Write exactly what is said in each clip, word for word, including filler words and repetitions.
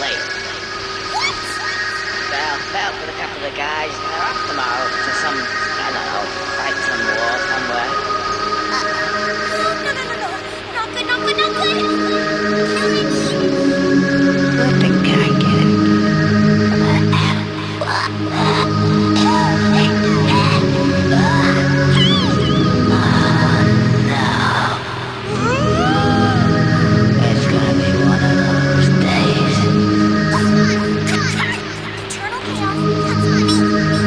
late. Well, fell with a couple of guys, and they're off tomorrow to some, I don't know, fight some war somewhere. No, no, no, no. Not good, not good, not good. No, I think I get it. It's gonna be one of those days. Eternal chaos. That's on me.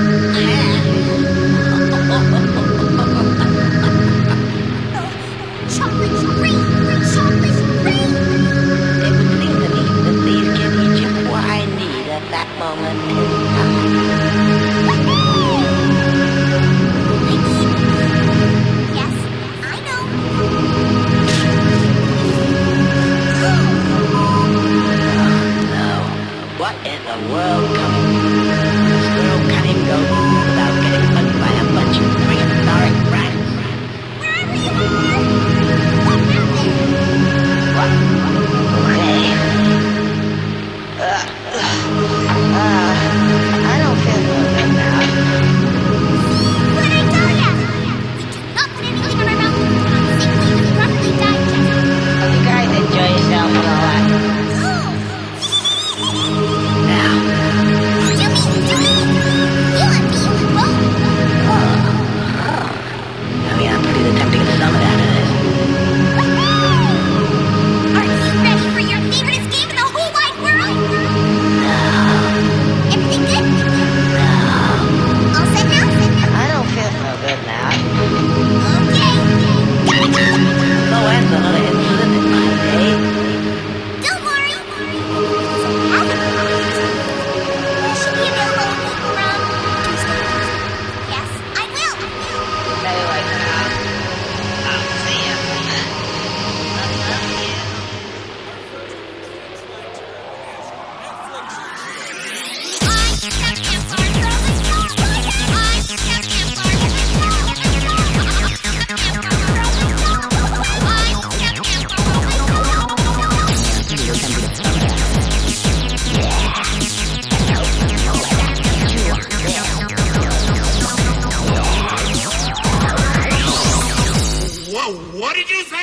Chocolate free. Chocolate free. It would seem to me that these can eat just what I need at that moment in time. I mean, yes, I know. No. What in the world coming? A squirrel can't even go without getting hugged by a bunch of prehistoric rats. Wherever you are, what happened? What? Okay. Uh, uh, I don't feel good right now. What did I tell ya? We do not put anything in our mouth until it's safely and properly digested. Well, you guys enjoy yourself and all that. Now, Do me, do me. You and me, both. I mean, I'm pretty attempting to summon out of this. Are you ready for your favoriteest game in the whole wide world? Everything good? All set now? I don't feel so good now. Okay. Gotta go! No end another incident in my day. Don't worry. You should be available a week around Tuesday. Yes, I will. Anyway, uh, I'll see ya. Love you. Whoa, what did you say?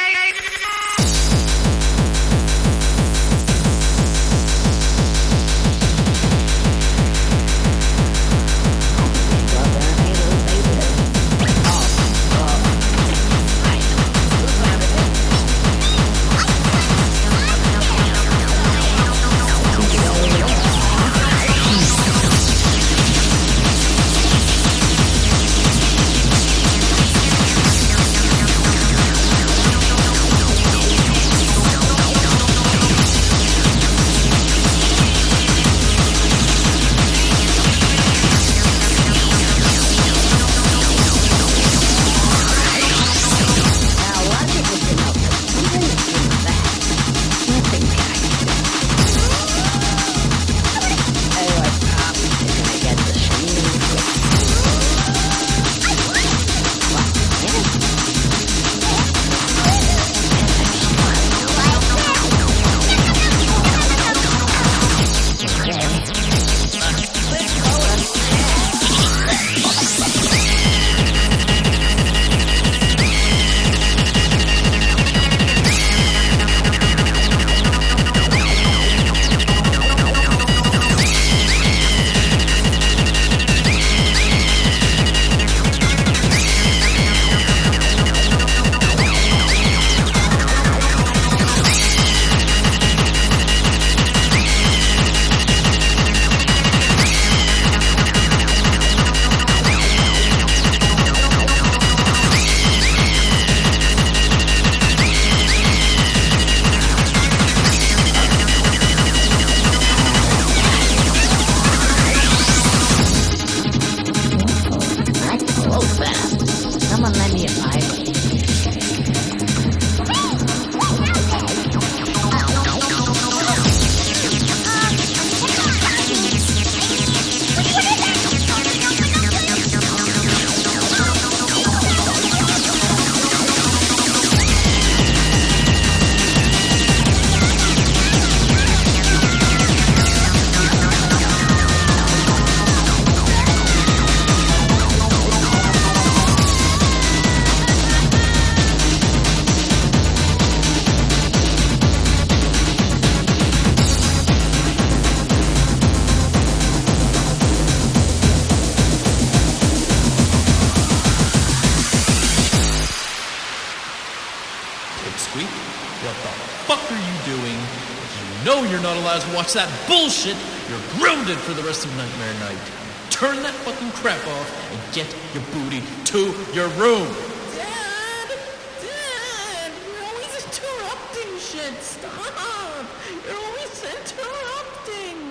allowed to watch that bullshit, you're grounded for the rest of Nightmare Night. Turn that fucking crap off and get your booty to your room. Dad! Dad! You're always interrupting shit! Stop! You're always interrupting!